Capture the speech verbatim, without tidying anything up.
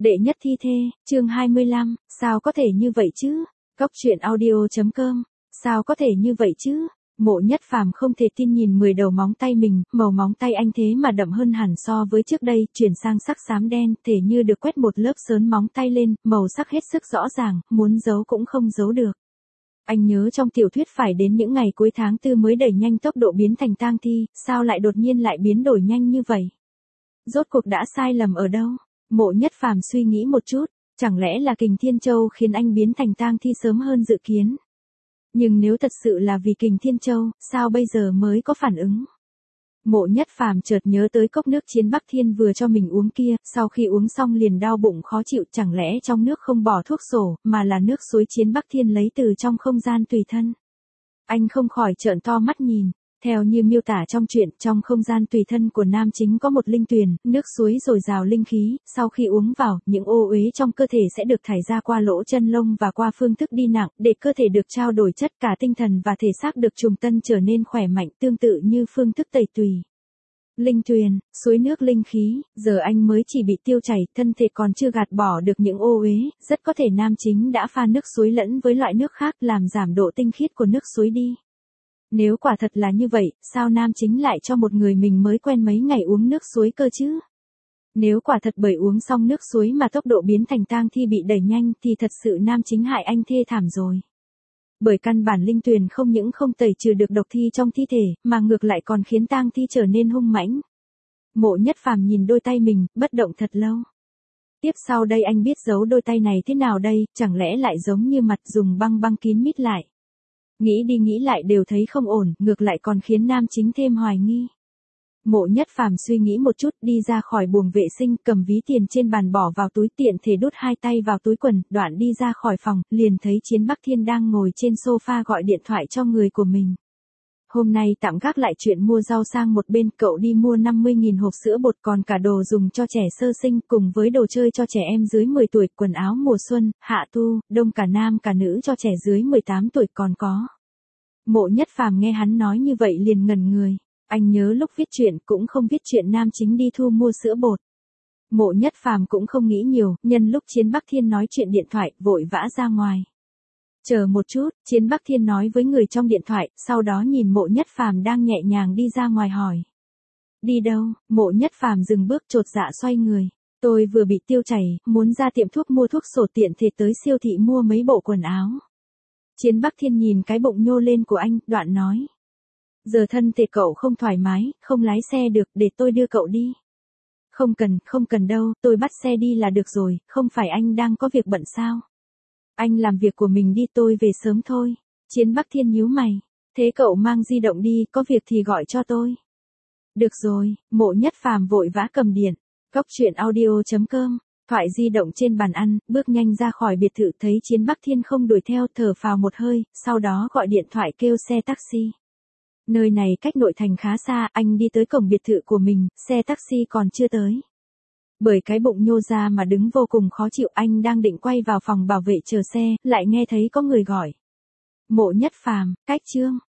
Đệ nhất thi thê, chương hai mươi lăm, sao có thể như vậy chứ? Cóc truyện audio chấm com, sao có thể như vậy chứ? Mộ Nhất Phàm không thể tin nhìn mười đầu móng tay mình, màu móng tay anh thế mà đậm hơn hẳn so với trước đây, chuyển sang sắc xám đen, thể như được quét một lớp sớn móng tay lên, màu sắc hết sức rõ ràng, muốn giấu cũng không giấu được. Anh nhớ trong tiểu thuyết phải đến những ngày cuối tháng tư mới đẩy nhanh tốc độ biến thành tang thi, sao lại đột nhiên lại biến đổi nhanh như vậy? Rốt cuộc đã sai lầm ở đâu? Mộ Nhất Phàm suy nghĩ một chút, chẳng lẽ là Kình Thiên Châu khiến anh biến thành tang thi sớm hơn dự kiến? Nhưng nếu thật sự là vì Kình Thiên Châu, sao bây giờ mới có phản ứng? Mộ Nhất Phàm chợt nhớ tới cốc nước Chiến Bắc Thiên vừa cho mình uống kia, sau khi uống xong liền đau bụng khó chịu, chẳng lẽ trong nước không bỏ thuốc sổ, mà là nước suối Chiến Bắc Thiên lấy từ trong không gian tùy thân. Anh không khỏi trợn to mắt nhìn. Theo như miêu tả trong truyện, trong không gian tùy thân của nam chính có một linh tuyền, nước suối dồi dào linh khí, sau khi uống vào, những ô uế trong cơ thể sẽ được thải ra qua lỗ chân lông và qua phương thức đi nặng, để cơ thể được trao đổi chất, cả tinh thần và thể xác được trùng tân trở nên khỏe mạnh, tương tự như phương thức tẩy tùy. Linh tuyền, suối nước linh khí, giờ anh mới chỉ bị tiêu chảy, thân thể còn chưa gạt bỏ được những ô uế, rất có thể nam chính đã pha nước suối lẫn với loại nước khác làm giảm độ tinh khiết của nước suối đi. Nếu quả thật là như vậy, sao nam chính lại cho một người mình mới quen mấy ngày uống nước suối cơ chứ? Nếu quả thật bởi uống xong nước suối mà tốc độ biến thành tang thi bị đẩy nhanh thì thật sự nam chính hại anh thê thảm rồi. Bởi căn bản linh tuyền không những không tẩy trừ được độc thi trong thi thể, mà ngược lại còn khiến tang thi trở nên hung mãnh. Mộ Nhất Phàm nhìn đôi tay mình, bất động thật lâu. Tiếp sau đây anh biết giấu đôi tay này thế nào đây, chẳng lẽ lại giống như mặt dùng băng băng kín mít lại? Nghĩ đi nghĩ lại đều thấy không ổn, ngược lại còn khiến nam chính thêm hoài nghi. Mộ Nhất Phàm suy nghĩ một chút, đi ra khỏi buồng vệ sinh, cầm ví tiền trên bàn bỏ vào túi, tiện thể đút hai tay vào túi quần, đoạn đi ra khỏi phòng, liền thấy Chiến Bắc Thiên đang ngồi trên sofa gọi điện thoại cho người của mình. Hôm nay tạm gác lại chuyện mua rau sang một bên, cậu đi mua năm mươi nghìn hộp sữa bột, còn cả đồ dùng cho trẻ sơ sinh, cùng với đồ chơi cho trẻ em dưới mười tuổi, quần áo mùa xuân, hạ thu, đông cả nam cả nữ cho trẻ dưới mười tám tuổi còn có. Mộ Nhất Phàm nghe hắn nói như vậy liền ngẩn người, anh nhớ lúc viết chuyện cũng không viết chuyện nam chính đi thu mua sữa bột. Mộ Nhất Phàm cũng không nghĩ nhiều, nhân lúc Chiến Bắc Thiên nói chuyện điện thoại, vội vã ra ngoài. Chờ một chút, Chiến Bắc Thiên nói với người trong điện thoại, sau đó nhìn Mộ Nhất Phàm đang nhẹ nhàng đi ra ngoài hỏi. Đi đâu? Mộ Nhất Phàm dừng bước chột dạ xoay người. Tôi vừa bị tiêu chảy, muốn ra tiệm thuốc mua thuốc sổ, tiện thể tới siêu thị mua mấy bộ quần áo. Chiến Bắc Thiên nhìn cái bụng nhô lên của anh, đoạn nói. Giờ thân thể cậu không thoải mái, không lái xe được, để tôi đưa cậu đi. Không cần, không cần đâu, tôi bắt xe đi là được rồi, không phải anh đang có việc bận sao? Anh làm việc của mình đi, tôi về sớm thôi. Chiến Bắc Thiên nhíu mày. Thế cậu mang di động đi, có việc thì gọi cho tôi. Được rồi, Mộ Nhất Phàm vội vã cầm điện. Cóc truyện audio chấm com, thoại di động trên bàn ăn, bước nhanh ra khỏi biệt thự, thấy Chiến Bắc Thiên không đuổi theo, thở phào một hơi, sau đó gọi điện thoại kêu xe taxi. Nơi này cách nội thành khá xa, anh đi tới cổng biệt thự của mình, xe taxi còn chưa tới. Bởi cái bụng nhô ra mà đứng vô cùng khó chịu, anh đang định quay vào phòng bảo vệ chờ xe, lại nghe thấy có người gọi. Mộ Nhất Phàm, Cách Trương.